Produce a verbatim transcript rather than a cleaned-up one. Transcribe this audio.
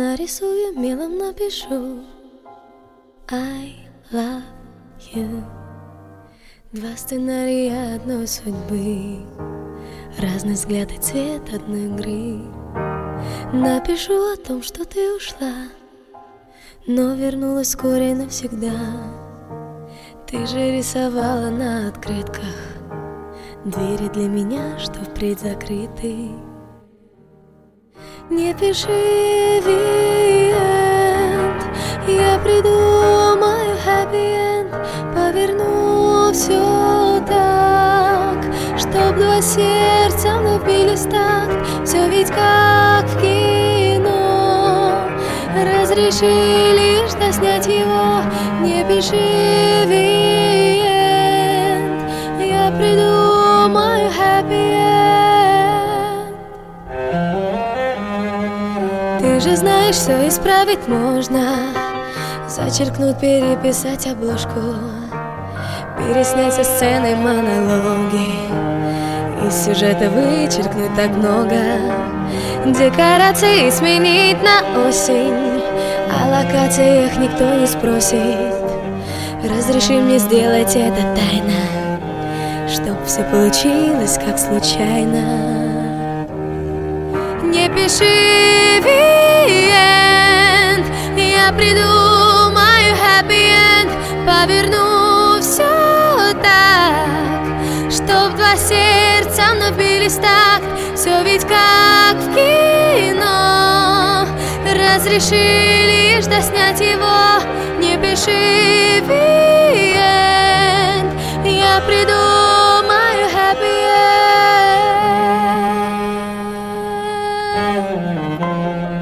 нарисую, мелом напишу I love you. Два сценария одной судьбы, разный взгляд и цвет одной игры. Напишу о том, что ты ушла, но вернулась вскоре навсегда. Ты же рисовала на открытках двери для меня, что впредь закрыты. Не пиши the end, я придумаю happy end, поверну все так, чтоб два сердца вновь бились в такт. Все ведь как в кино, разреши лишь доснять его. Не пиши the end, я придумаю happy end. Ты же знаешь, все исправить можно, зачеркнуть, переписать обложку, переснять со сцены монологи, из сюжета вычеркнуть так много. Декорации сменить на осень, о локациях никто не спросит. Разреши мне сделать это тайно, чтоб все получилось как случайно. Не пиши the end, я придумаю happy end, поверну все так, чтоб два сердца вновь бились в такт. Все ведь как в кино, разреши лишь доснять его. Не пиши the end, я придумаю happy end.